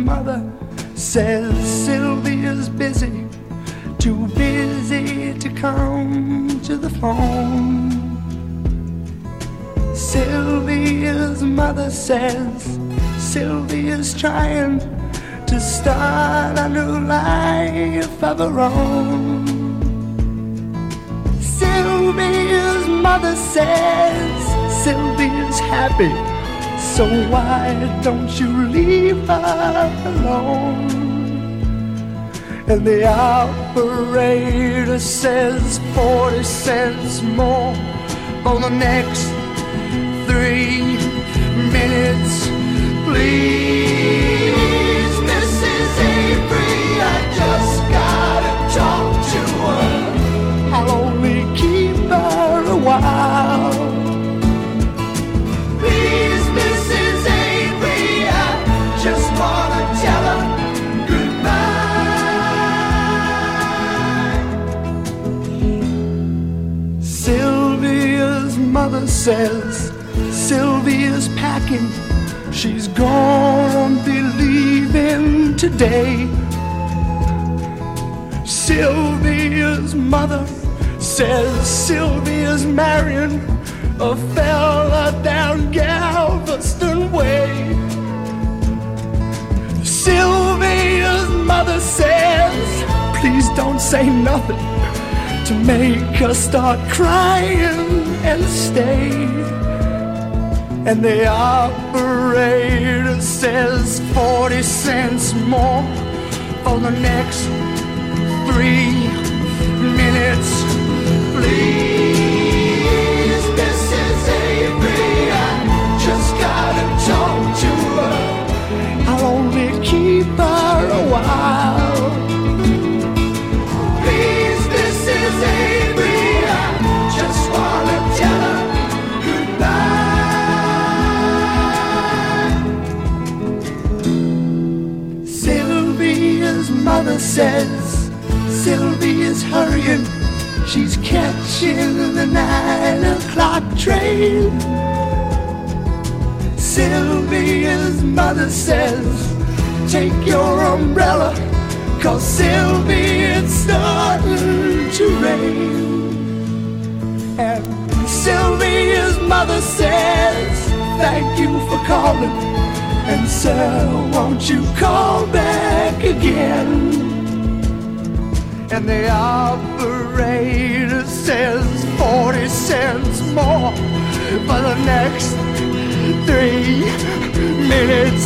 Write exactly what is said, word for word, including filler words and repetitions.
mother says Sylvia's busy, too busy to come to the phone. Sylvia's mother says Sylvia's trying to start a new life of her own. Sylvia's mother says Sylvia's happy, so why don't you leave her alone? And the operator says forty cents more for the next three minutes, please. Missus Avery, I just gotta talk to her. I'll only keep her a while. Please, Missus Avery, I just wanna tell her goodbye. Sylvia's mother says Sylvia's packing, she's gonna be leaving today. Sylvia's mother says Sylvia's marrying a fella down Galveston Way. Sylvia's mother says, please don't say nothing to make her start crying and stay. And the operator says forty cents more for the next three minutes, please. Missus Avery, I just gotta talk to her. I'll only keep her a while. Please, Missus Avery, I just wanna tell her goodbye. Sylvia's mother says Sylvia's hurrying, she's catching the nine o'clock train. Sylvia's mother says, take your umbrella, 'cause Sylvia, it's starting to rain. And Sylvia's mother says, thank you for calling, and sir, won't you call back again? And the operator says forty cents more for the next three minutes,